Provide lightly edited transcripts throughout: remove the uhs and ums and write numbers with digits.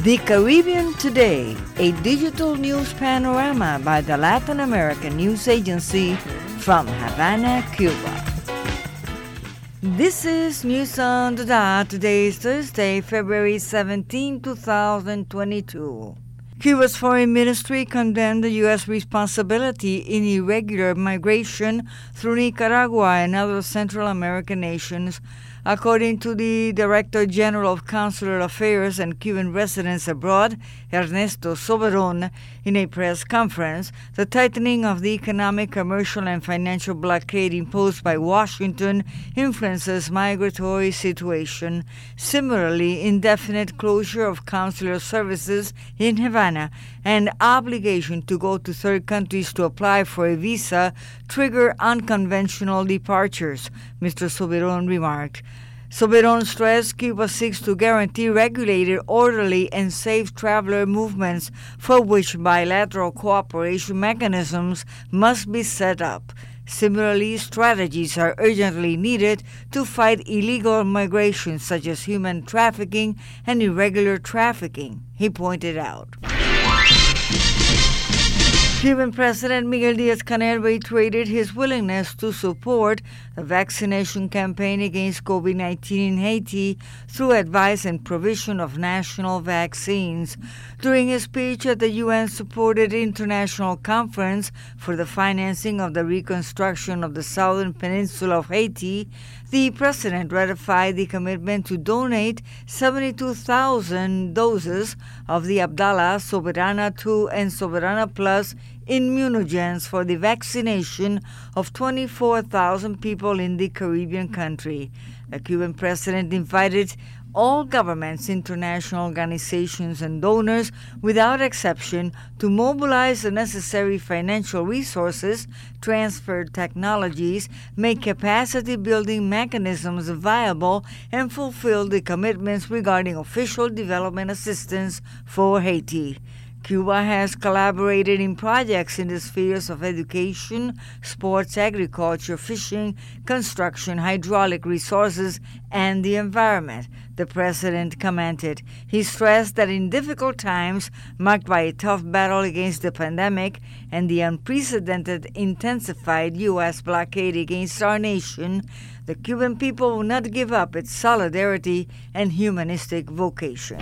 The Caribbean Today, a digital news panorama by the Latin American News Agency from Havana, Cuba. This is News on the Dot. Today is Thursday, February 17, 2022. Cuba's foreign ministry condemned the U.S. responsibility in irregular migration through Nicaragua and other Central American nations. According to the Director General of Consular Affairs and Cuban Residents Abroad, Ernesto Soberon, in a press conference, the tightening of the economic, commercial, and financial blockade imposed by Washington influences migratory situation. Similarly, indefinite closure of consular services in Havana and obligation to go to third countries to apply for a visa trigger unconventional departures, Mr. Soberon remarked. Soberon stressed Cuba seeks to guarantee regulated, orderly, and safe traveler movements for which bilateral cooperation mechanisms must be set up. Similarly, strategies are urgently needed to fight illegal migration such as human trafficking and irregular trafficking, he pointed out. Cuban President Miguel Díaz-Canel reiterated his willingness to support the vaccination campaign against COVID-19 in Haiti through advice and provision of national vaccines. During his speech at the UN-supported International Conference for the Financing of the Reconstruction of the Southern Peninsula of Haiti, the president ratified the commitment to donate 72,000 doses of the Abdala, Soberana II, and Soberana Plus immunogens for the vaccination of 24,000 people in the Caribbean country. The Cuban president invited all governments, international organizations, and donors, without exception, to mobilize the necessary financial resources, transfer technologies, make capacity-building mechanisms viable, and fulfill the commitments regarding official development assistance for Haiti. Cuba has collaborated in projects in the spheres of education, sports, agriculture, fishing, construction, hydraulic resources, and the environment, the president commented. He stressed that in difficult times, marked by a tough battle against the pandemic and the unprecedented intensified U.S. blockade against our nation, the Cuban people will not give up its solidarity and humanistic vocation.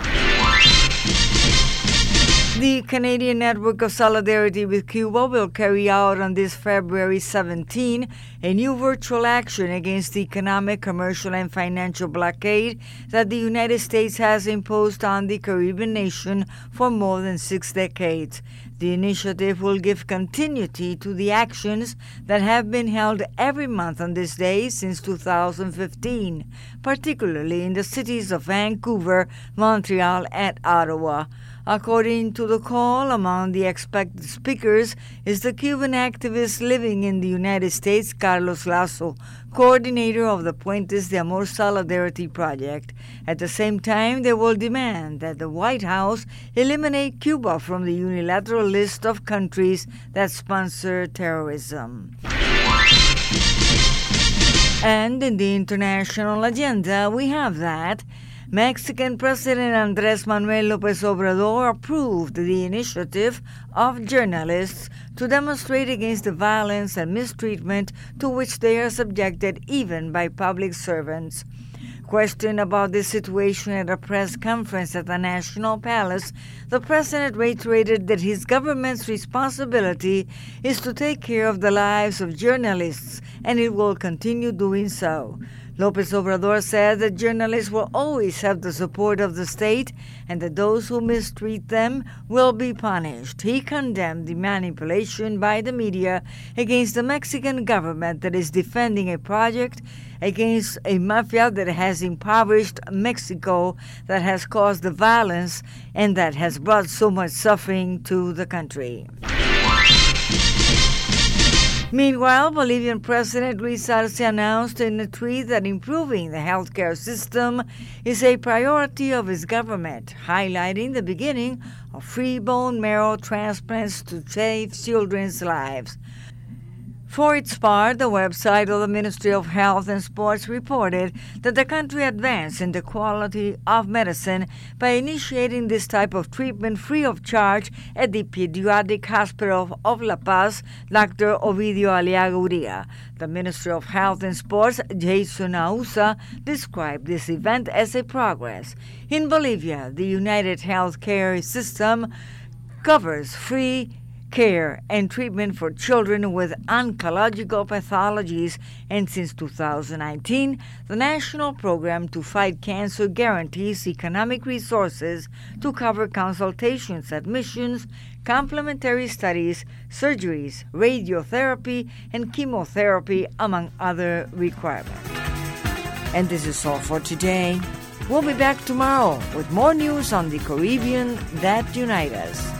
The Canadian Network of Solidarity with Cuba will carry out on this February 17 a new virtual action against the economic, commercial, and financial blockade that the United States has imposed on the Caribbean nation for more than 6 decades. The initiative will give continuity to the actions that have been held every month on this day since 2015, particularly in the cities of Vancouver, Montreal, and Ottawa. According to the call, among the expected speakers is the Cuban activist living in the United States, Carlos Lazo, coordinator of the Puentes de Amor Solidarity Project. At the same time, they will demand that the White House eliminate Cuba from the unilateral list of countries that sponsor terrorism. And in the international agenda, we have that Mexican President Andrés Manuel López Obrador approved the initiative of journalists to demonstrate against the violence and mistreatment to which they are subjected even by public servants. Questioned about this situation at a press conference at the National Palace, the president reiterated that his government's responsibility is to take care of the lives of journalists, and it will continue doing so. López Obrador said that journalists will always have the support of the state and that those who mistreat them will be punished. He condemned the manipulation by the media against the Mexican government that is defending a project against a mafia that has impoverished Mexico, that has caused the violence, and that has brought so much suffering to the country. Meanwhile, Bolivian President Luis Arce announced in a tweet that improving the healthcare system is a priority of his government, highlighting the beginning of free bone marrow transplants to save children's lives. For its part, the website of the Ministry of Health and Sports reported that the country advanced in the quality of medicine by initiating this type of treatment free of charge at the Pediatric Hospital of La Paz, Dr. Ovidio Aliaga Uria. The Ministry of Health and Sports, Jason Ausa, described this event as a progress. In Bolivia, the United Healthcare System covers free care and treatment for children with oncological pathologies, and since 2019, the National Program to Fight Cancer guarantees economic resources to cover consultations, admissions, complementary studies, surgeries, radiotherapy, and chemotherapy, among other requirements. And this is all for today. We'll be back tomorrow with more news on the Caribbean that unite us.